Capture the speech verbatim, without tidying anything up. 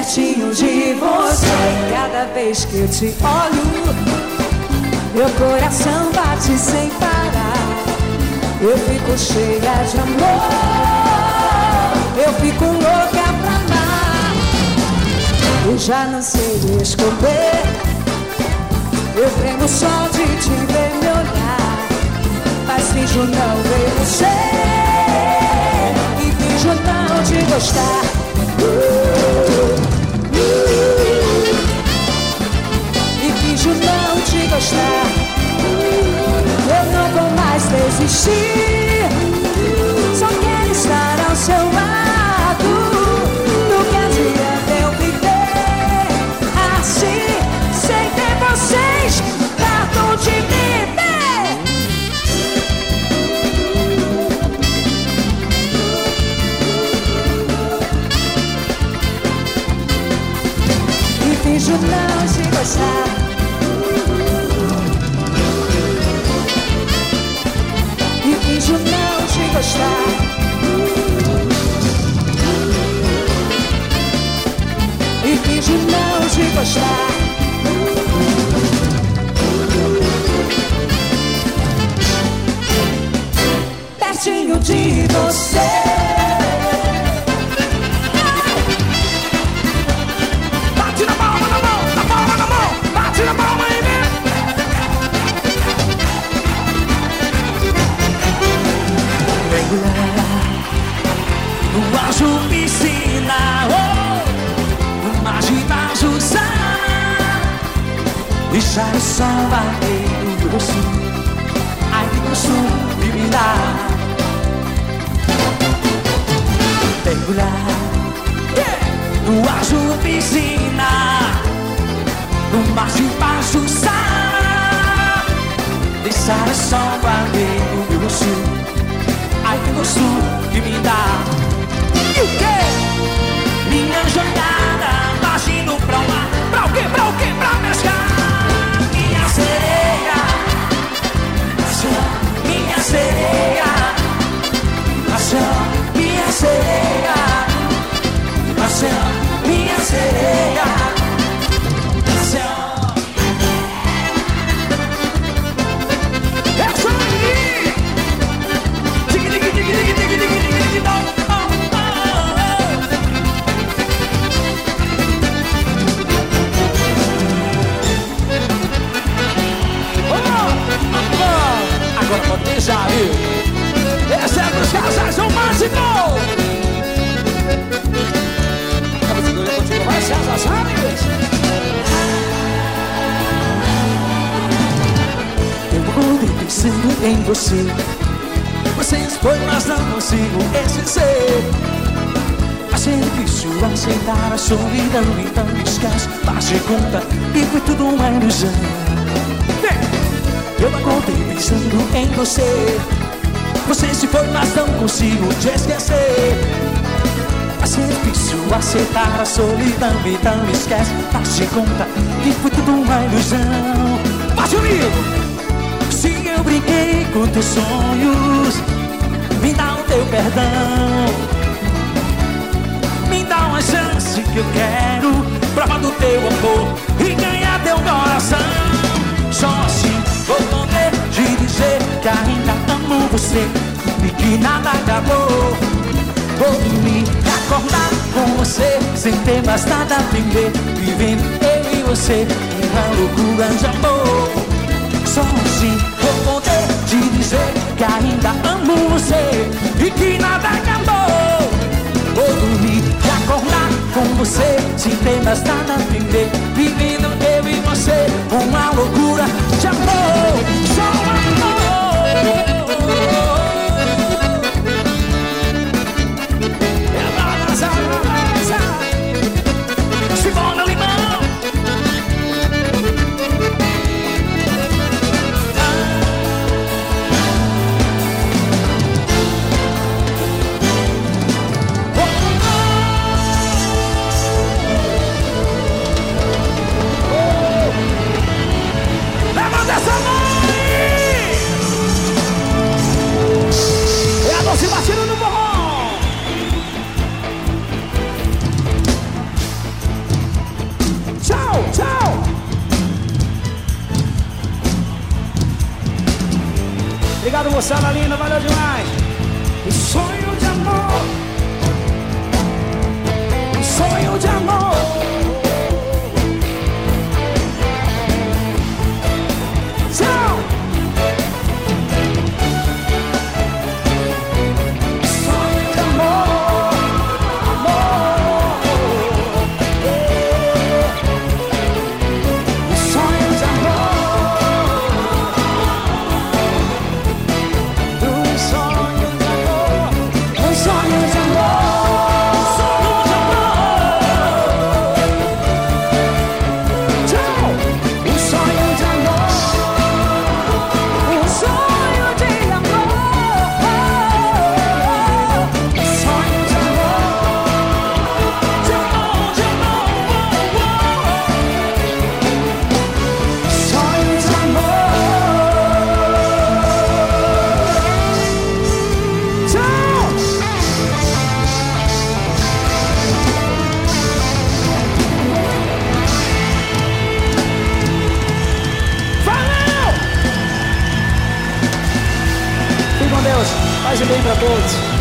pertinho de você. Cada vez que eu te olho, meu coração bate sem parar. Eu fico cheia de amor, eu fico louca pra amar. Eu já não sei esconder, eu tremo só de te ver me olhar. Mas finjo não ver você e finjo não te gostar. uh, uh, E finjo não te gostar. uh, Eu não vou mais desistir, só quero estar ao seu lado. Do que adianta eu viver assim, sem ter vocês perto de mim. Finjo não te gostar. E finjo não te gostar. E finjo não te gostar. Pertinho de você. O anjo me ensina, oh, o mágico ajudar. Deixar o sol bater no rosto, ai que gosto de me dar. Mergulhar, o anjo me ensina, o mágico ajudar. Deixar o sol bater no rosto, ai que gosto de me dar. E o quê? Minha jornada, imagino pra lá. Pra o quê? Pra o quê? Pra pescar. Minha sereia, minha sereia, minha sereia, minha sereia. Agora pode deixar, viu? Esse é pros casais românticos. Acaba de escolher contigo, vai ser as ações. Eu acordei pensando em você. Você foi, mas não consigo esquecer. Achei difícil aceitar a solidão, então esquece. Faz de conta que foi tudo uma ilusão. Eu acordei pensando em você. Você se foi, mas não consigo te esquecer. Vai ser difícil aceitar a solidão, então esquece. Faz de conta que foi tudo uma ilusão. Bate comigo! Se eu brinquei com teus sonhos, me dá o teu perdão. Me dá uma chance que eu quero provar do teu amor e ganhar teu coração. Só assim vou poder te dizer que ainda amo você e que nada acabou. Vou dormir e acordar com você sem ter mais nada a viver. Vivendo eu e você uma loucura de amor. Só assim vou poder te dizer que ainda amo você e que nada acabou. Vou dormir e acordar com você sem ter mais nada a viver. Vivendo eu e você uma loucura de amor. Só amor. É balança, balança. Simona Limão. Levanta essa mão! Obrigado, moçada linda, valeu demais. Um sonho de amor, um sonho de amor. Tchau. Sonho de amor, amor. Um sonho de amor, um sonho de amor, um sonho de amor, sonho de amor. Tchau. Um sonho de amor, um sonho de amor, um sonho de amor, de amor, de amor, sonho de amor. Tchau. Valeu! Fique com Deus, paz e bem para todos.